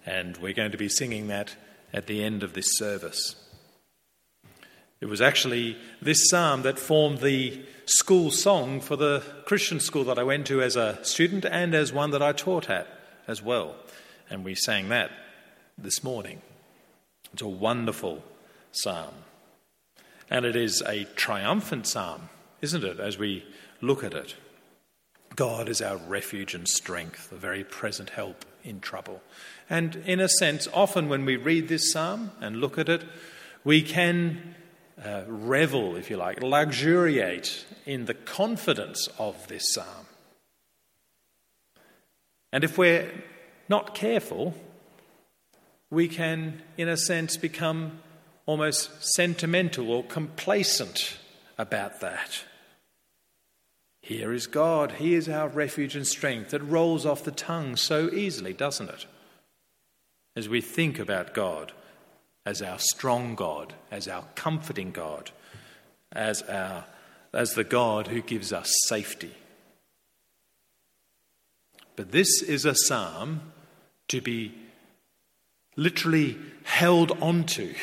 And we're going to be singing that at the end of this service. It was actually this psalm that formed the school song for the Christian school that I went to as a student and as one that I taught at as well. And we sang that this morning. It's a wonderful psalm. And it is a triumphant psalm, isn't it, as we look at it? God is our refuge and strength, a very present help in trouble. And in a sense, often when we read this psalm and look at it, we can revel, if you like, luxuriate in the confidence of this psalm. And if we're not careful, we can, in a sense, become almost sentimental or complacent about that. Here is God, He is our refuge and strength. It rolls off the tongue so easily, doesn't it? As we think about God as our strong God, as our comforting God, as the God who gives us safety. But this is a psalm to be literally held onto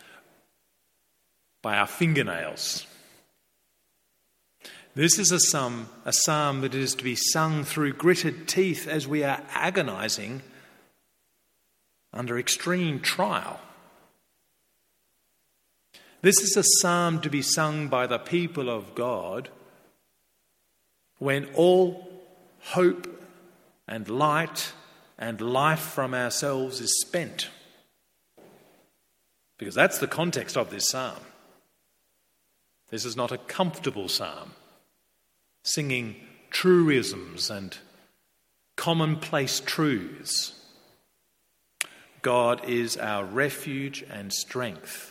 by our fingernails. This is a psalm that is to be sung through gritted teeth as we are agonizing under extreme trial. This is a psalm to be sung by the people of God when all hope and light and life from ourselves is spent. Because that's the context of this psalm. This is not a comfortable psalm, singing truisms and commonplace truths. God is our refuge and strength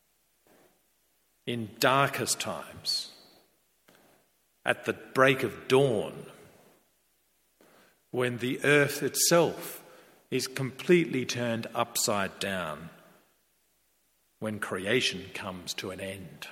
in darkest times, at the break of dawn, when the earth itself is completely turned upside down, when creation comes to an end.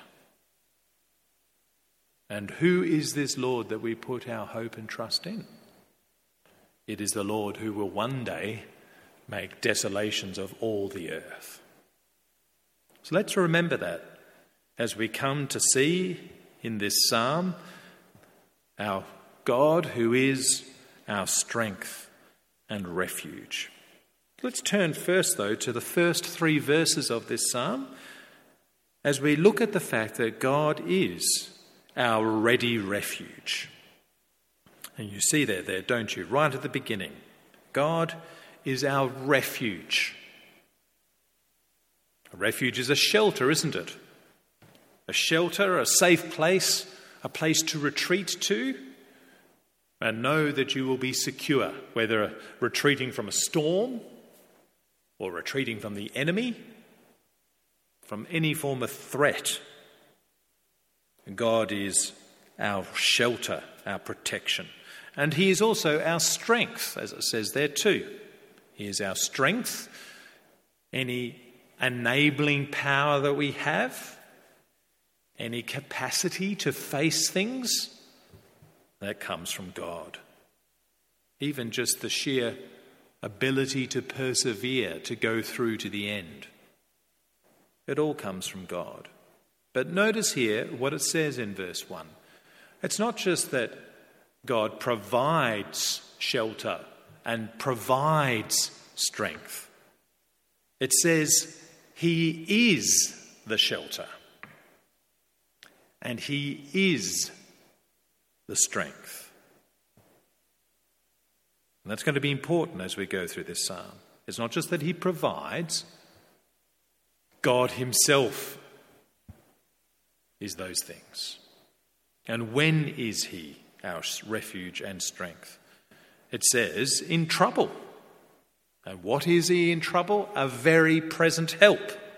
And who is this Lord that we put our hope and trust in? It is the Lord who will one day make desolations of all the earth. So let's remember that as we come to see in this psalm our God who is our strength and refuge. Let's turn first, though, to the first 3 verses of this psalm as we look at the fact that God is our ready refuge. And you see there, don't you? Right at the beginning. God is our refuge. A refuge is a shelter, isn't it? A shelter, a safe place, a place to retreat to and know that you will be secure, whether retreating from a storm or retreating from the enemy, from any form of threat. God is our shelter, our protection. And He is also our strength, as it says there too. He is our strength. Any enabling power that we have, any capacity to face things, that comes from God. Even just the sheer ability to persevere, to go through to the end. It all comes from God. But notice here what it says in verse 1. It's not just that God provides shelter and provides strength. It says He is the shelter and He is the strength. And that's going to be important as we go through this psalm. It's not just that He provides, God Himself is those things. And when is He our refuge and strength? It says, in trouble. And what is He in trouble? A very present help.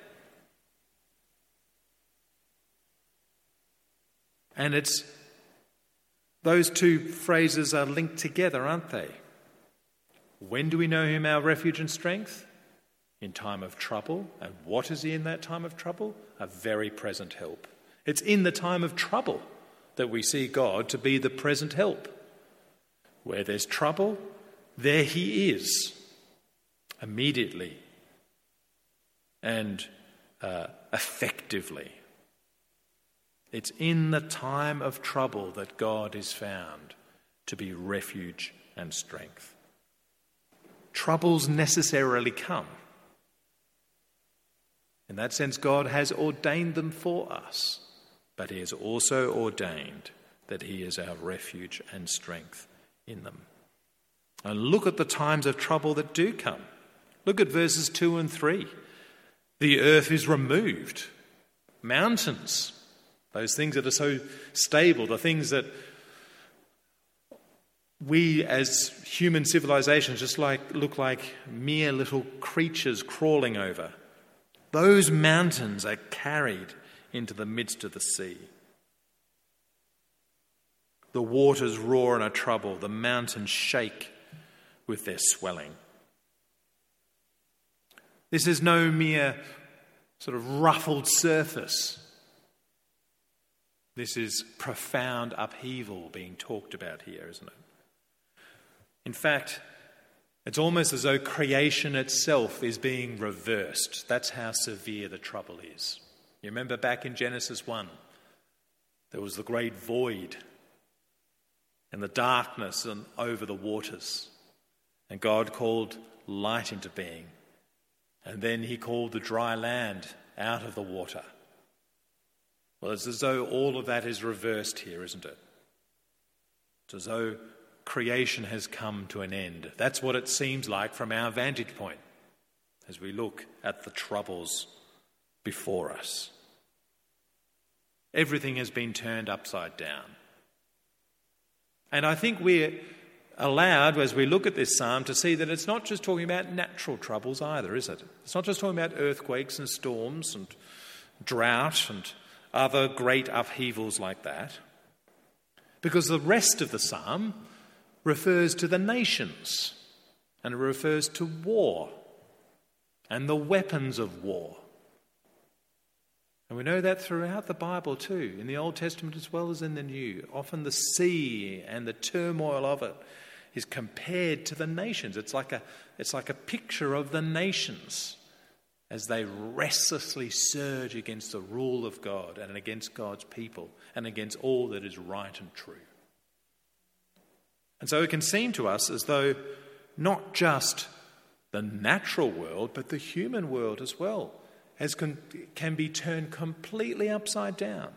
And those two phrases are linked together, aren't they? When do we know Him our refuge and strength? In time of trouble. And what is He in that time of trouble? A very present help. It's in the time of trouble that we see God to be the present help. Where there's trouble, there He is. immediately and effectively. It's in the time of trouble that God is found to be refuge and strength. Troubles necessarily come. In that sense, God has ordained them for us, but he has also ordained that he is our refuge and strength in them. And look at the times of trouble that do come. Look at verses 2 and 3. The earth is removed. Mountains, those things that are so stable, the things that we as human civilizations just look like mere little creatures crawling over. Those mountains are carried into the midst of the sea. The waters roar and are troubled. The mountains shake with their swelling. This is no mere sort of ruffled surface. This is profound upheaval being talked about here, isn't it? In fact, it's almost as though creation itself is being reversed. That's how severe the trouble is. You remember back in Genesis 1, there was the great void and the darkness and over the waters. And God called light into being. And then he called the dry land out of the water. Well, it's as though all of that is reversed here, isn't it? It's as though creation has come to an end. That's what it seems like from our vantage point as we look at the troubles before us. Everything has been turned upside down. And I think we're allowed, as we look at this psalm, to see that it's not just talking about natural troubles either, is it? It's not just talking about earthquakes and storms and drought and other great upheavals like that. Because the rest of the psalm refers to the nations and it refers to war and the weapons of war. And we know that throughout the Bible too, in the Old Testament as well as in the New. Often the sea and the turmoil of it is compared to the nations. It's like a picture of the nations as they restlessly surge against the rule of God and against God's people and against all that is right and true. And so it can seem to us as though not just the natural world, but the human world as well can be turned completely upside down.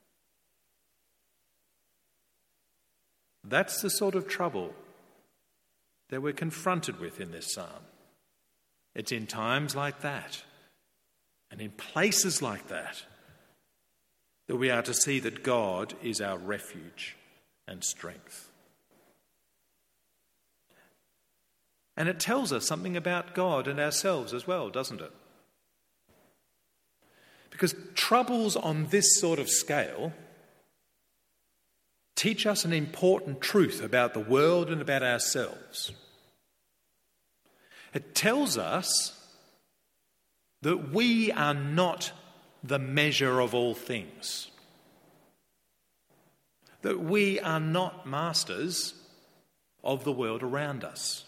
That's the sort of trouble that we're confronted with in this psalm. It's in times like that and in places like that that we are to see that God is our refuge and strength. And it tells us something about God and ourselves as well, doesn't it? Because troubles on this sort of scale teach us an important truth about the world and about ourselves. It tells us that we are not the measure of all things. That we are not masters of the world around us.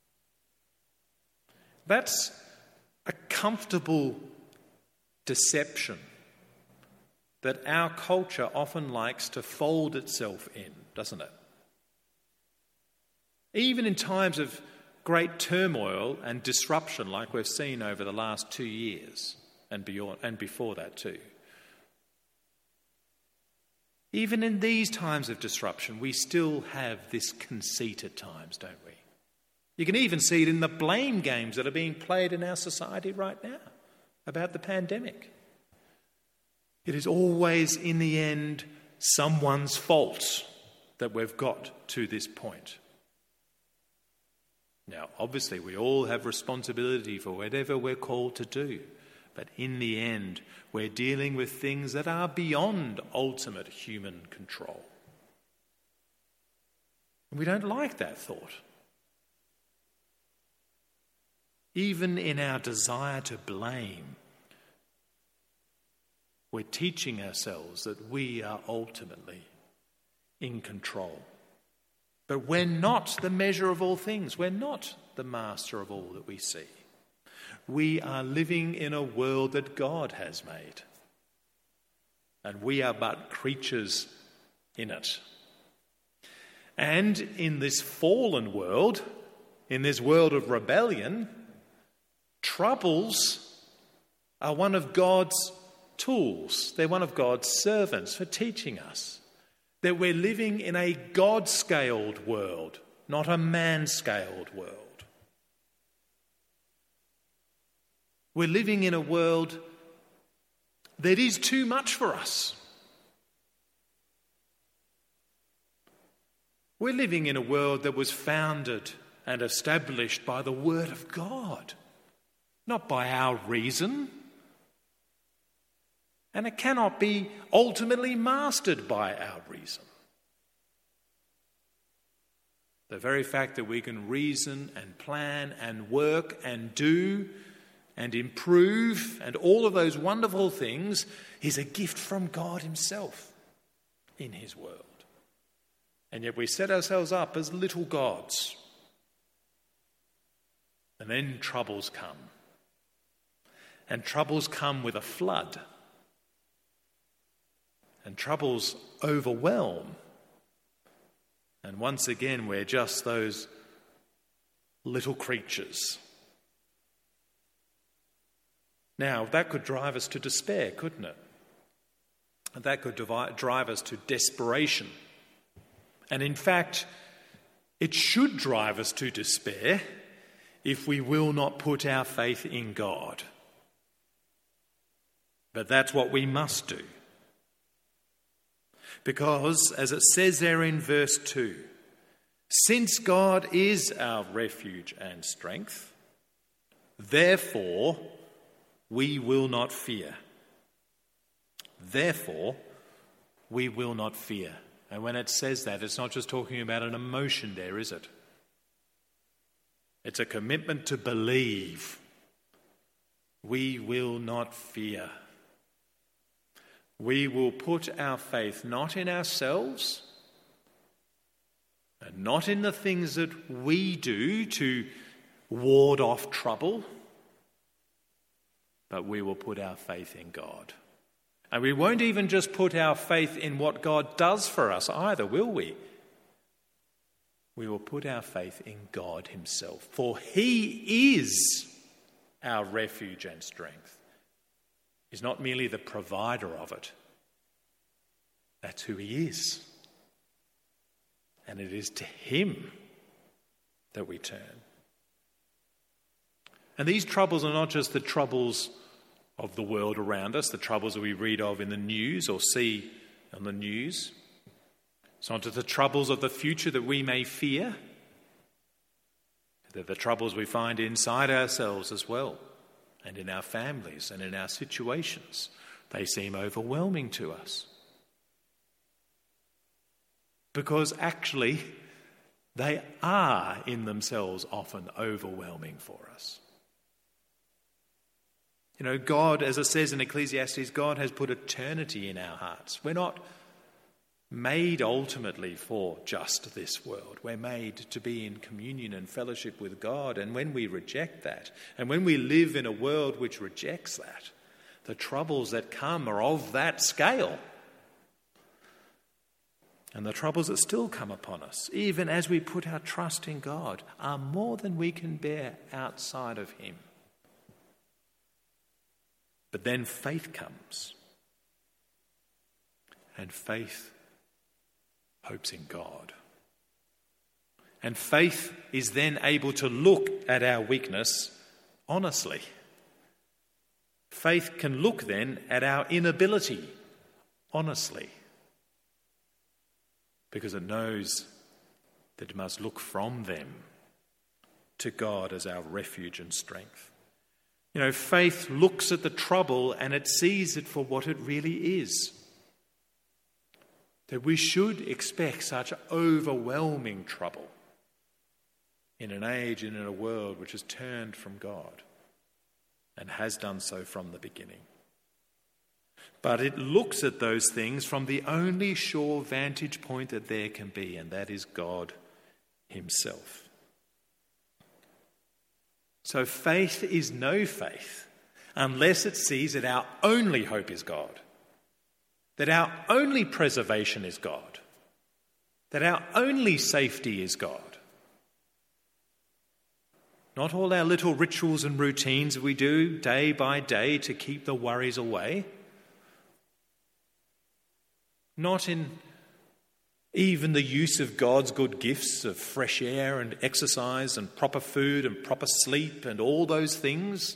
That's a comfortable deception that our culture often likes to fold itself in, doesn't it? Even in times of great turmoil and disruption like we've seen over the last 2 years and beyond, and before that too. Even in these times of disruption, we still have this conceit at times, don't we? You can even see it in the blame games that are being played in our society right now about the pandemic. It is always, in the end, someone's fault that we've got to this point. Now, obviously, we all have responsibility for whatever we're called to do, but in the end, we're dealing with things that are beyond ultimate human control. And we don't like that thought. Even in our desire to blame, we're teaching ourselves that we are ultimately in control. But we're not the measure of all things. We're not the master of all that we see. we are living in a world that God has made. And we are but creatures in it. And in this fallen world, in this world of rebellion, troubles are one of God's tools. They're one of God's servants for teaching us that we're living in a God-scaled world, not a man-scaled world. We're living in a world that is too much for us. We're living in a world that was founded and established by the Word of God, not by our reason. And it cannot be ultimately mastered by our reason. The very fact that we can reason and plan and work and do and improve and all of those wonderful things is a gift from God himself in his world. And yet we set ourselves up as little gods. And then troubles come. And troubles come with a flood. And troubles overwhelm. And once again, we're just those little creatures. Now, that could drive us to despair, couldn't it? And that could drive us to desperation. And in fact, it should drive us to despair if we will not put our faith in God. But that's what we must do. Because, as it says there in verse 2, since God is our refuge and strength, therefore we will not fear. Therefore, we will not fear. And when it says that, it's not just talking about an emotion there, is it? It's a commitment to believe. We will not fear. We will put our faith not in ourselves and not in the things that we do to ward off trouble, but we will put our faith in God. And we won't even just put our faith in what God does for us either, will we? We will put our faith in God himself, for he is our refuge and strength. He's not merely the provider of it. That's who he is. And it is to him that we turn. And these troubles are not just the troubles of the world around us, the troubles that we read of in the news or see on the news. It's not just the troubles of the future that we may fear. They're the troubles we find inside ourselves as well, and in our families and in our situations. They seem overwhelming to us. Because actually, they are in themselves often overwhelming for us. You know, God, as it says in Ecclesiastes, God has put eternity in our hearts. We're not made ultimately for just this world. We're made to be in communion and fellowship with God. And when we reject that, and when we live in a world which rejects that, the troubles that come are of that scale. And the troubles that still come upon us, even as we put our trust in God, are more than we can bear outside of him. But then faith comes. And faith hopes in God. And faith is then able to look at our weakness honestly. Faith can look then at our inability honestly. Because it knows that it must look from them to God as our refuge and strength. You know, faith looks at the trouble and it sees it for what it really is. That we should expect such overwhelming trouble in an age and in a world which has turned from God and has done so from the beginning. But it looks at those things from the only sure vantage point that there can be, and that is God himself. So faith is no faith unless it sees that our only hope is God, that our only preservation is God, that our only safety is God. Not all our little rituals and routines we do day by day to keep the worries away. Not in even the use of God's good gifts of fresh air and exercise and proper food and proper sleep and all those things.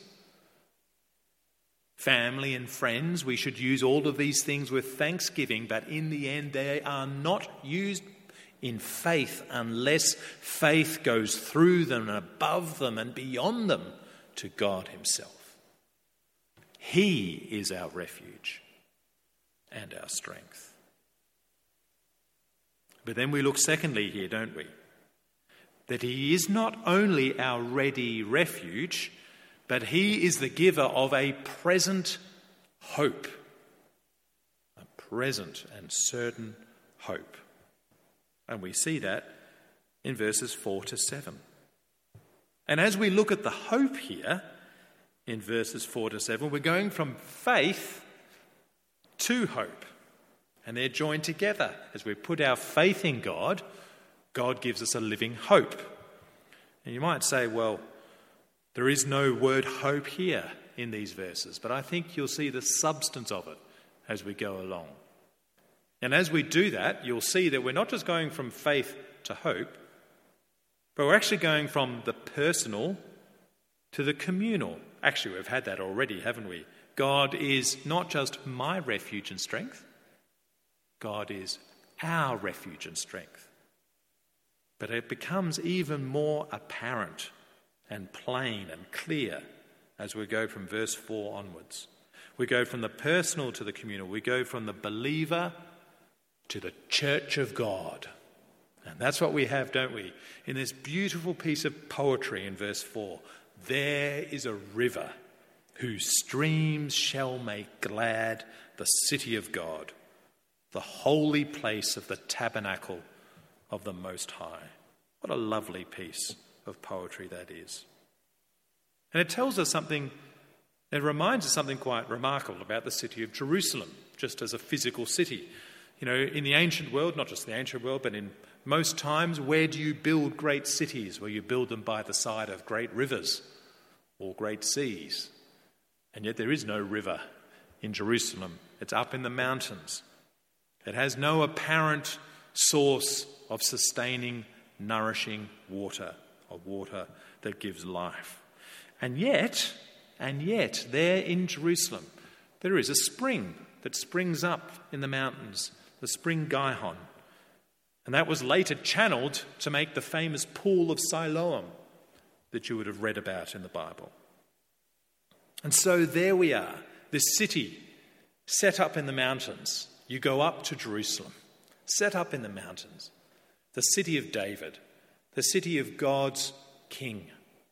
Family and friends, we should use all of these things with thanksgiving, but in the end they are not used in faith unless faith goes through them and above them and beyond them to God himself. He is our refuge and our strength. But then we look secondly here, don't we? That he is not only our ready refuge, but he is the giver of a present hope. A present and certain hope. And we see that in verses 4 to 7. And as we look at the hope here, in verses 4 to 7, we're going from faith to hope. And they're joined together. As we put our faith in God, God gives us a living hope. And you might say, well, there is no word hope here in these verses, but I think you'll see the substance of it as we go along. And as we do that, you'll see that we're not just going from faith to hope, but we're actually going from the personal to the communal. Actually, we've had that already, haven't we? God is not just my refuge and strength, God is our refuge and strength. But it becomes even more apparent and plain and clear as we go from verse 4 onwards. We go from the personal to the communal. We go from the believer to the church of God. And that's what we have, don't we? In this beautiful piece of poetry in verse 4, there is a river whose streams shall make glad the city of God, the holy place of the tabernacle of the Most High. What a lovely piece of poetry that is. And it tells us something, it reminds us something quite remarkable about the city of Jerusalem, just as a physical city. You know, in the ancient world, not just the ancient world, but in most times, where do you build great cities? Well, you build them by the side of great rivers or great seas. And yet there is no river in Jerusalem. It's up in the mountains. It has no apparent source of sustaining, nourishing water, of water that gives life. And yet, there in Jerusalem, there is a spring that springs up in the mountains, the spring Gihon. And that was later channeled to make the famous pool of Siloam that you would have read about in the Bible. And so there we are, this city set up in the mountains. You go up to Jerusalem, set up in the mountains, the city of David, the city of God's King.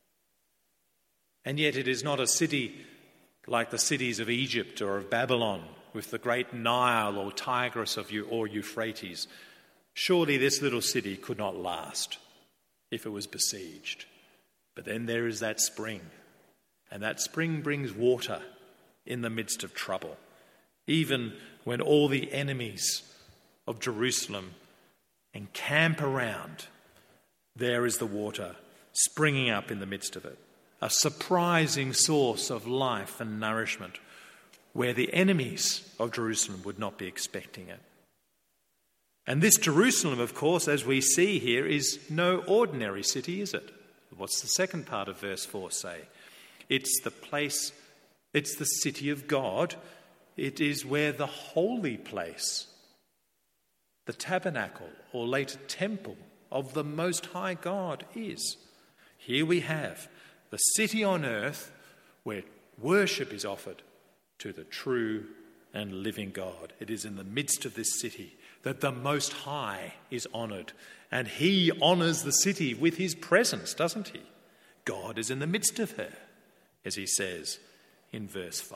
And yet it is not a city like the cities of Egypt or of Babylon with the great Nile or Tigris or Euphrates. Surely this little city could not last if it was besieged. But then there is that spring, and that spring brings water in the midst of trouble. Even when all the enemies of Jerusalem encamp around, there is the water springing up in the midst of it. A surprising source of life and nourishment where the enemies of Jerusalem would not be expecting it. And this Jerusalem, of course, as we see here, is no ordinary city, is it? What's the second part of verse 4 say? It's the place, it's the city of God. It is where the holy place, the tabernacle or later temple of the Most High God is. Here we have the city on earth where worship is offered to the true and living God. It is in the midst of this city that the Most High is honoured. And he honours the city with his presence, doesn't he? God is in the midst of her, as he says in verse 5.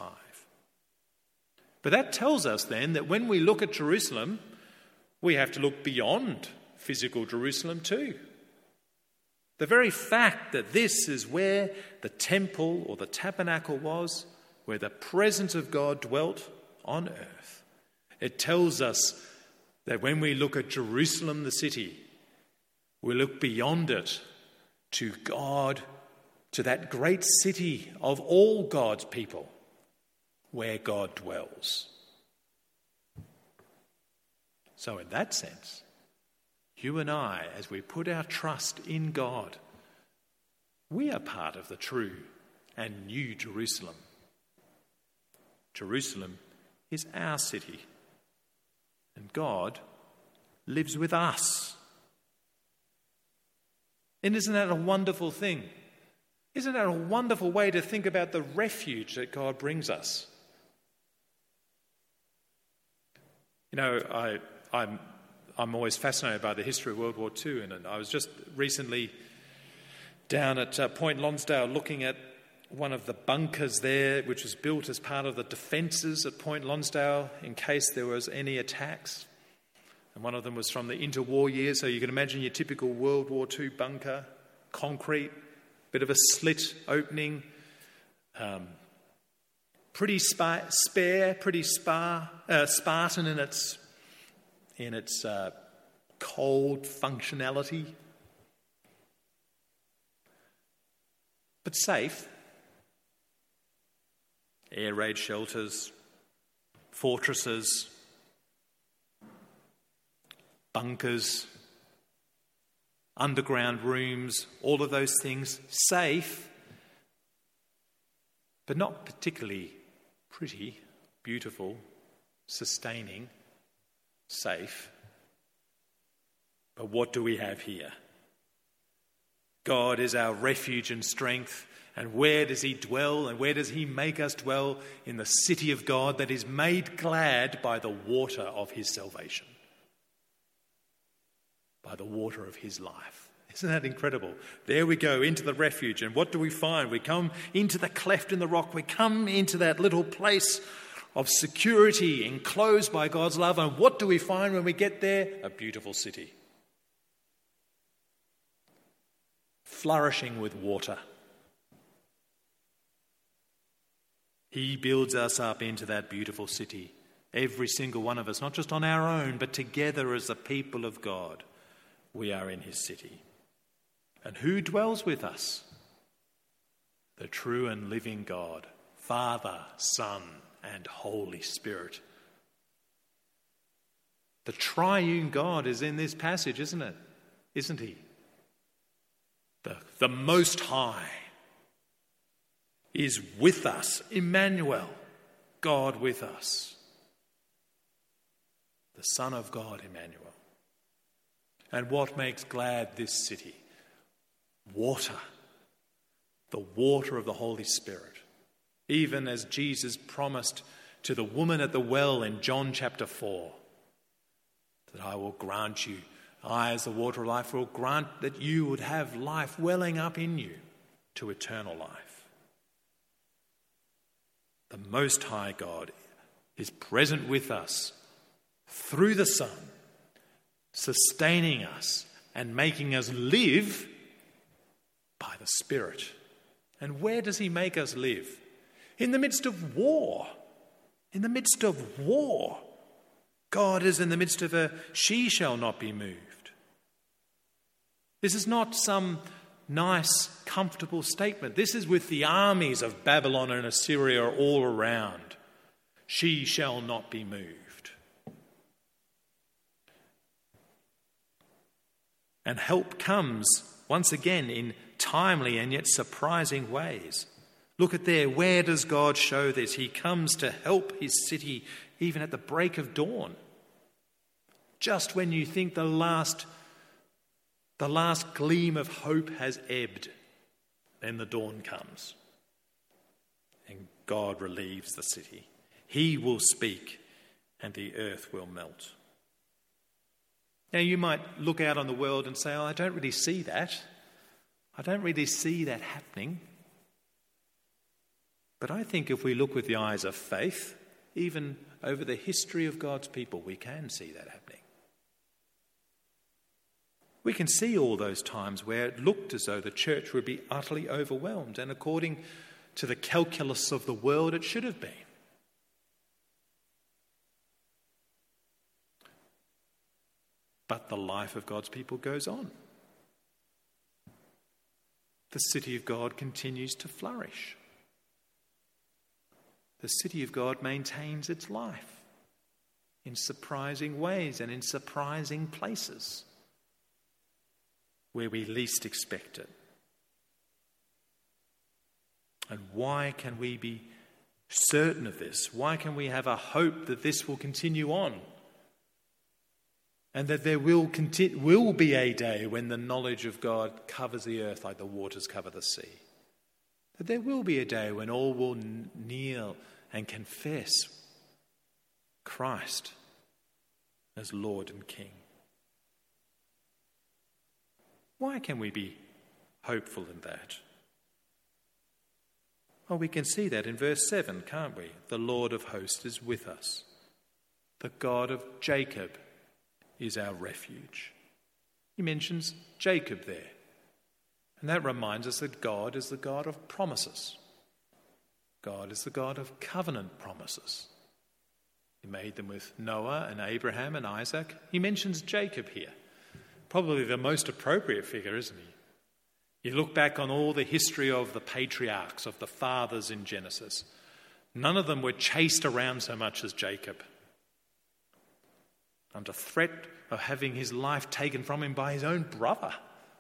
But that tells us then that when we look at Jerusalem, we have to look beyond physical Jerusalem too. The very fact that this is where the temple or the tabernacle was, where the presence of God dwelt on earth, it tells us that when we look at Jerusalem, the city, we look beyond it to God, to that great city of all God's people, where God dwells. So in that sense, you and I, as we put our trust in God, we are part of the true and new Jerusalem. Jerusalem is our city, and God lives with us. And isn't that a wonderful thing? Isn't that a wonderful way to think about the refuge that God brings us? You know, I'm always fascinated by the history of World War II, and I was just recently down at Point Lonsdale looking at one of the bunkers there, which was built as part of the defences at Point Lonsdale in case there was any attacks. And one of them was from the interwar years, so you can imagine your typical World War II bunker, concrete, bit of a slit opening, pretty spare, pretty Spartan in its cold functionality, but safe. Air raid shelters, fortresses, bunkers, underground rooms, all of those things, safe, but not particularly pretty, beautiful, sustaining, safe. But what do we have here? God is our refuge and strength. And where does he dwell, and where does he make us dwell? In the city of God that is made glad by the water of his salvation, by the water of his life. Isn't that incredible? There we go into the refuge, and what do we find? We come into the cleft in the rock. We come into that little place of security enclosed by God's love. And what do we find when we get there? A beautiful city, flourishing with water. He builds us up into that beautiful city, every single one of us, not just on our own, but together as the people of God. We are in his city. And who dwells with us? The true and living God, Father, Son, and Holy Spirit. The triune God is in this passage, isn't it? Isn't he? The Most High is with us. Emmanuel, God with us. The Son of God, Emmanuel. And what makes glad this city? Water. The water of the Holy Spirit. Even as Jesus promised to the woman at the well in John chapter 4, that I will grant you, I as the water of life will grant that you would have life welling up in you to eternal life. The Most High God is present with us through the Son, sustaining us and making us live by the Spirit. And where does he make us live? In the midst of war. In the midst of war. God is in the midst of a she shall not be moved. This is not some nice, comfortable statement. This is with the armies of Babylon and Assyria all around. She shall not be moved. And help comes once again in timely and yet surprising ways. Look at there. Where does God show this? He comes to help his city even at the break of dawn. Just when you think the last gleam of hope has ebbed, then the dawn comes. And God relieves the city. He will speak and the earth will melt. Now you might look out on the world and say, I don't really see that. I don't really see that happening. But I think if we look with the eyes of faith, even over the history of God's people, we can see that happening. We can see all those times where it looked as though the church would be utterly overwhelmed, and according to the calculus of the world, it should have been. But the life of God's people goes on. The city of God continues to flourish. The city of God maintains its life in surprising ways and in surprising places where we least expect it. And why can we be certain of this? Why can we have a hope that this will continue on? And that there will be a day when the knowledge of God covers the earth like the waters cover the sea. That there will be a day when all will kneel and confess Christ as Lord and King. Why can we be hopeful in that? Well, we can see that in verse 7, can't we? The Lord of hosts is with us. The God of Jacob is our refuge. He mentions Jacob there. And that reminds us that God is the God of promises. God is the God of covenant promises. He made them with Noah and Abraham and Isaac. He mentions Jacob here. Probably the most appropriate figure, isn't he? You look back on all the history of the patriarchs, of the fathers in Genesis. None of them were chased around so much as Jacob, under threat of having his life taken from him by his own brother.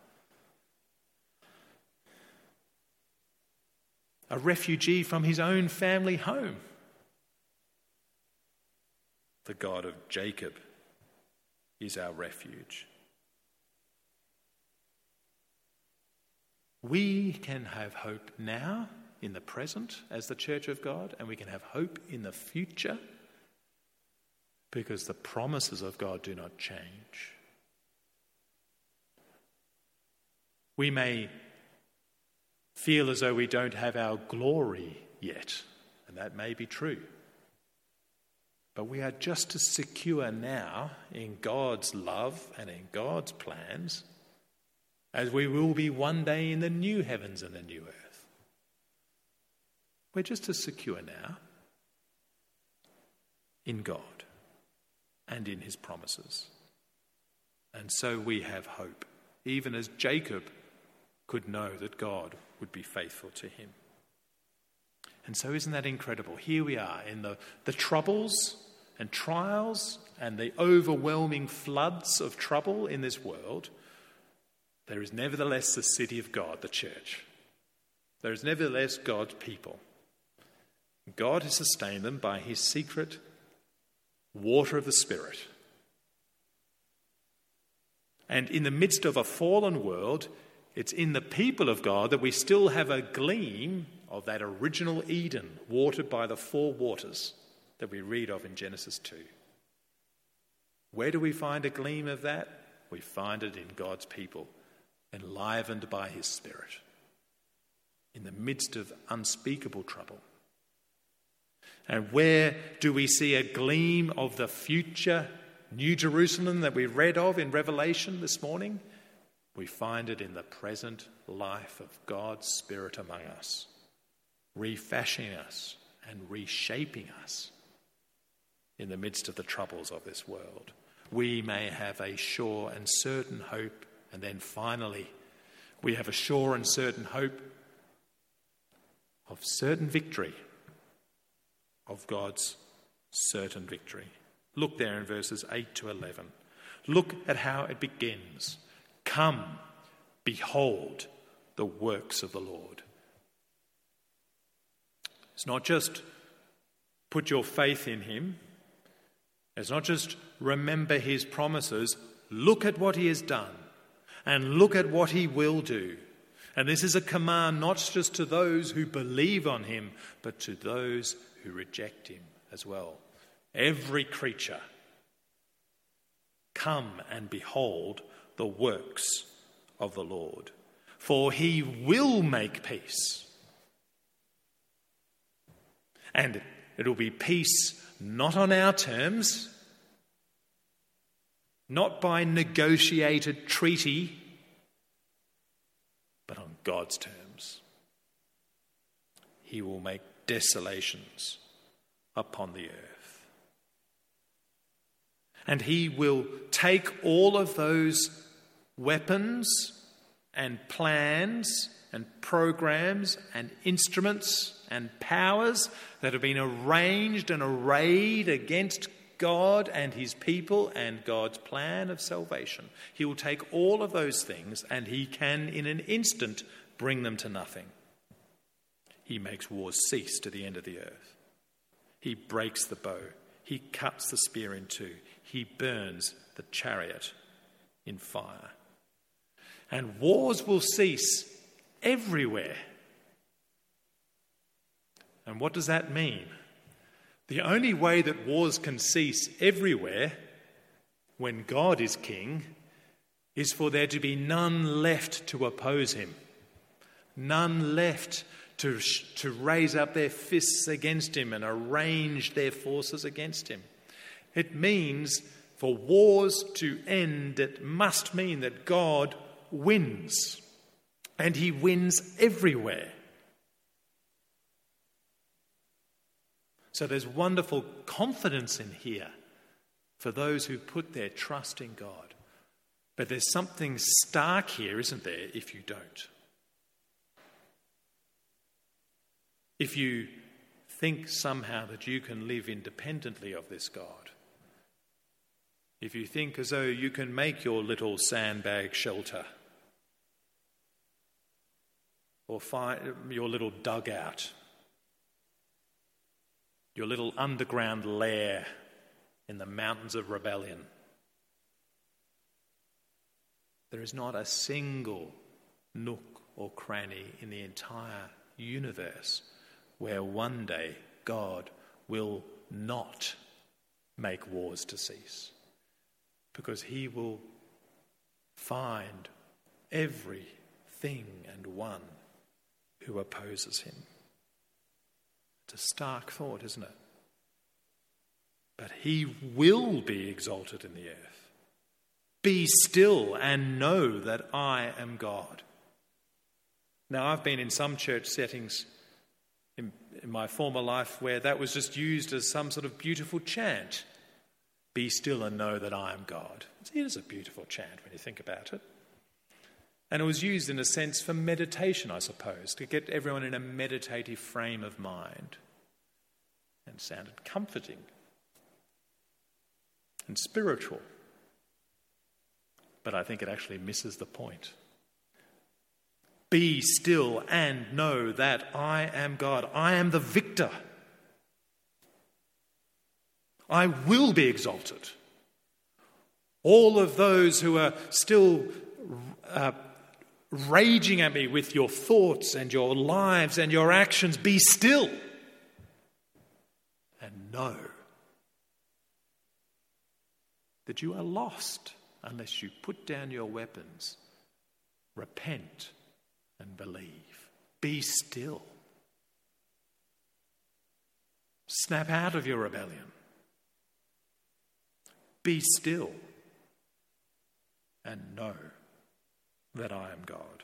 A refugee from his own family home. The God of Jacob is our refuge. We can have hope now in the present as the Church of God, and we can have hope in the future because the promises of God do not change. We may feel as though we don't have our glory yet, and that may be true. But we are just as secure now in God's love and in God's plans as we will be one day in the new heavens and the new earth. We're just as secure now in God and in his promises. And so we have hope, even as Jacob could know that God would be faithful to him. And so isn't that incredible? Here we are in the troubles and trials and the overwhelming floods of trouble in this world. There is nevertheless the city of God, the church. There is nevertheless God's people. God has sustained them by his secret water of the Spirit. And in the midst of a fallen world, it's in the people of God that we still have a gleam of that original Eden, watered by the 4 waters that we read of in Genesis 2. Where do we find a gleam of that? We find it in God's people, enlivened by his Spirit, in the midst of unspeakable trouble. And where do we see a gleam of the future New Jerusalem that we read of in Revelation this morning? We find it in the present life of God's Spirit among us, refashioning us and reshaping us in the midst of the troubles of this world. We may have a sure and certain hope. And then finally, we have a sure and certain hope of certain victory, of God's certain victory. Look there in verses 8 to 11. Look at how it begins. Come, behold the works of the Lord. It's not just put your faith in him. It's not just remember his promises. Look at what he has done. And look at what he will do. And this is a command not just to those who believe on him, but to those who reject him as well. Every creature, come and behold the works of the Lord, for he will make peace. And it will be peace not on our terms, not by negotiated treaty, but on God's terms. He will make desolations upon the earth. And he will take all of those weapons and plans and programs and instruments and powers that have been arranged and arrayed against God and his people and God's plan of salvation. He will take all of those things and he can in an instant bring them to nothing. He makes wars cease to the end of the earth. He breaks the bow. He cuts the spear in two. He burns the chariot in fire. And wars will cease everywhere. And what does that mean? The only way that wars can cease everywhere when God is king is for there to be none left to oppose him, none left to raise up their fists against him and arrange their forces against him. It means for wars to end, it must mean that God wins, and he wins everywhere. So there's wonderful confidence in here for those who put their trust in God. But there's something stark here, isn't there, if you don't? If you think somehow that you can live independently of this God, if you think as though you can make your little sandbag shelter or find your little dugout, your little underground lair in the mountains of rebellion, there is not a single nook or cranny in the entire universe where one day God will not make wars to cease, because he will find everything and one who opposes him. It's a stark thought, isn't it? But he will be exalted in the earth. Be still and know that I am God. Now, I've been in some church settings in my former life where that was just used as some sort of beautiful chant. Be still and know that I am God. It is a beautiful chant when you think about it. And it was used in a sense for meditation, I suppose, to get everyone in a meditative frame of mind. And sounded comforting and spiritual. But I think it actually misses the point. Be still and know that I am God. I am the victor. I will be exalted. All of those who are still raging at me with your thoughts and your lives and your actions, be still and know that you are lost unless you put down your weapons, repent and believe. Be still. Snap out of your rebellion. Be still and know that I am God.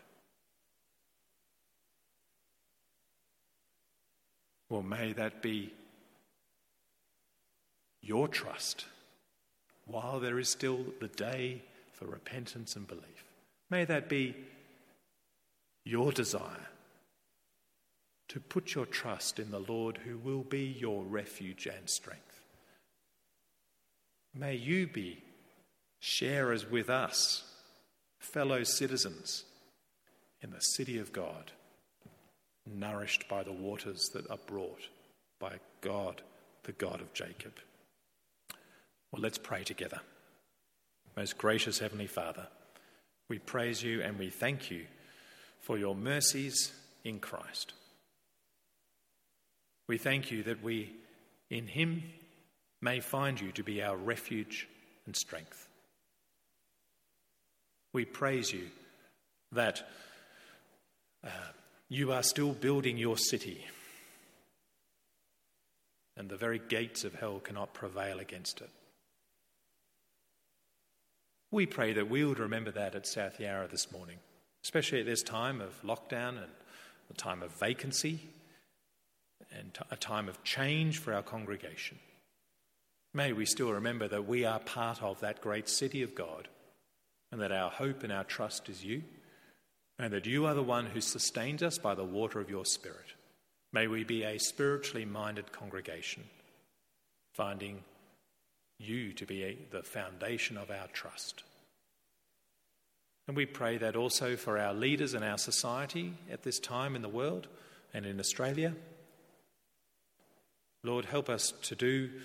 Well, may that be your trust while there is still the day for repentance and belief. May that be your desire to put your trust in the Lord, who will be your refuge and strength. May you be sharers with us, fellow citizens in the city of God, nourished by the waters that are brought by God, the God of Jacob. Well, let's pray together. Most gracious Heavenly Father, we praise you and we thank you for your mercies in Christ. We thank you that we, in him, may find you to be our refuge and strength. We praise you that you are still building your city, and the very gates of hell cannot prevail against it. We pray that we would remember that at South Yarra this morning, especially at this time of lockdown and a time of vacancy and a time of change for our congregation. May we still remember that we are part of that great city of God, and that our hope and our trust is you, and that you are the one who sustains us by the water of your Spirit. May we be a spiritually minded congregation, finding you to be the foundation of our trust. And we pray that also for our leaders and our society at this time in the world and in Australia. Lord, help us to do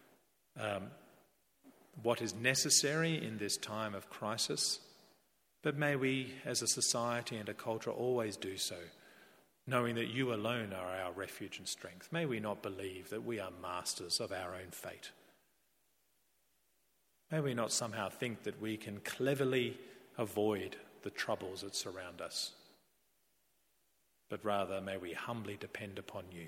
what is necessary in this time of crisis, but may we as a society and a culture always do so, knowing that you alone are our refuge and strength. May we not believe that we are masters of our own fate. May we not somehow think that we can cleverly avoid the troubles that surround us, but rather may we humbly depend upon you.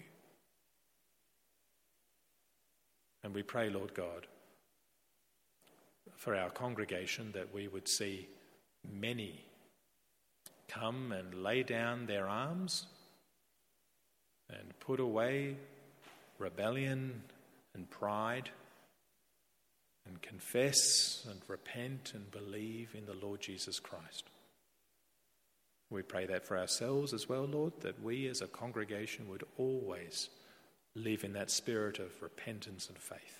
And we pray, Lord God, for our congregation, that we would see many come and lay down their arms and put away rebellion and pride and confess and repent and believe in the Lord Jesus Christ. We pray that for ourselves as well, Lord, that we as a congregation would always live in that spirit of repentance and faith.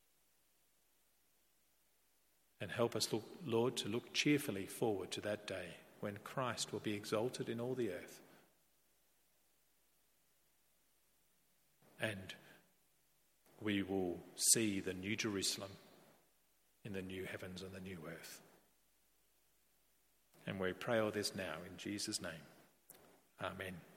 And help us, Lord, to look cheerfully forward to that day when Christ will be exalted in all the earth. And we will see the new Jerusalem in the new heavens and the new earth. And we pray all this now in Jesus' name. Amen.